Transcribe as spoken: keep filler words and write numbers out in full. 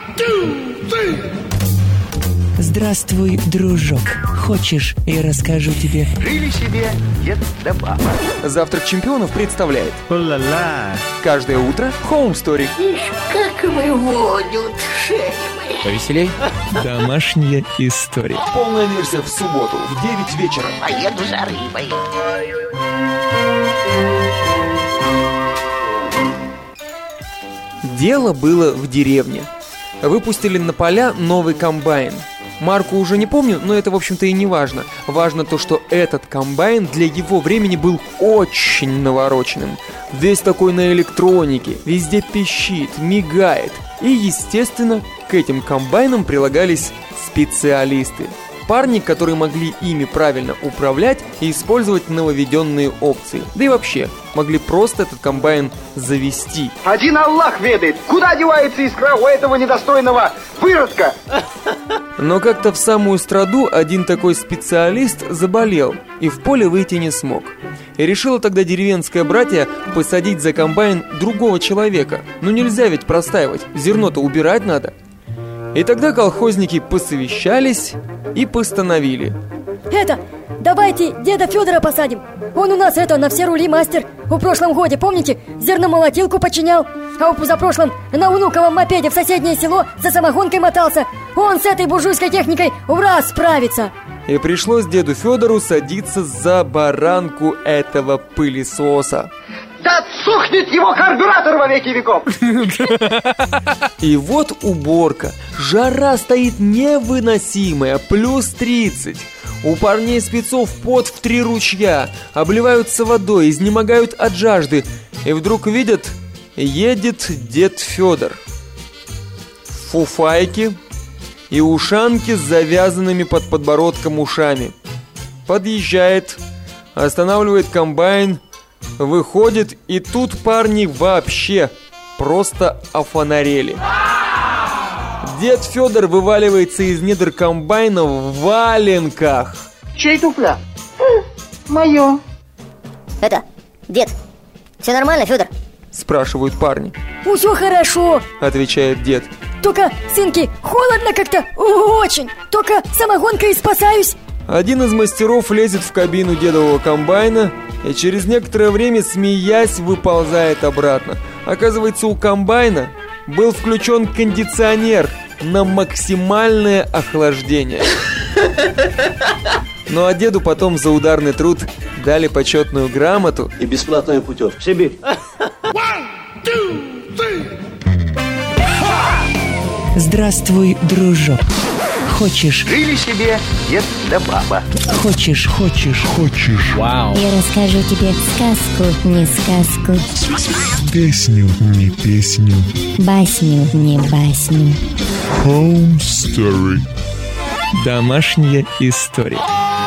Здравствуй, дружок. Хочешь, я расскажу тебе? Жили себе дед да баба. Завтрак чемпионов представляет О-ла-ла. каждое утро Home Story. Ишь, как выводят шельмы. Повеселей. Домашняя история. Полная версия в субботу в девять вечера. Поеду за рыбой. Дело было в деревне. Выпустили на поля новый комбайн. Марку уже не помню, но это, в общем-то, и не важно. Важно то, что этот комбайн для его времени был очень навороченным. Весь такой на электронике, везде пищит, мигает. И, естественно, к этим комбайнам прилагались специалисты. Парни, которые могли ими правильно управлять и использовать нововведенные опции. Да и вообще, могли просто этот комбайн завести. Один Аллах ведает, куда девается искра у этого недостойного выродка. Но как-то в самую страду один такой специалист заболел и в поле выйти не смог. И решило тогда деревенское братья посадить за комбайн другого человека. Ну нельзя ведь простаивать, зерно-то убирать надо. И тогда колхозники посовещались и постановили: Это, давайте деда Федора посадим. Он у нас это, на все рули мастер. В прошлом годе, помните, зерномолотилку подчинял. А в позапрошлом на внуковом мопеде в соседнее село за самогонкой мотался. Он с этой буржуйской техникой в раз справится. И пришлось деду Федору садиться за баранку этого пылесоса. Да отсохнет его карбюратор во веки веков. И вот уборка. Жара стоит невыносимая, плюс тридцать. У парней спецов пот в три ручья, обливаются водой, изнемогают от жажды. И вдруг видят, едет дед Федор. Фуфайки и ушанки с завязанными под подбородком ушами. Подъезжает, останавливает комбайн, выходит, и тут парни вообще просто офонарели. Дед Федор вываливается из недр комбайна в валенках. Чей туфля? Мое. Это, дед, все нормально, Федор? Спрашивают парни. Ну, все хорошо, Отвечает дед. только, сынки, холодно как-то, очень. Только самогонкой и спасаюсь. Один из мастеров лезет в кабину дедового комбайна и через некоторое время, смеясь, выползает обратно. Оказывается, у комбайна был включен кондиционер на максимальное охлаждение. Ну а деду потом за ударный труд дали почетную грамоту и бесплатную путевку в Сибирь. Здравствуй, дружок. Хочешь, Жили себе дед да баба. хочешь, хочешь, хочешь. Вау. Я расскажу тебе сказку, не сказку, Песню, не песню. басню, не басню. Home Story. Домашняя история.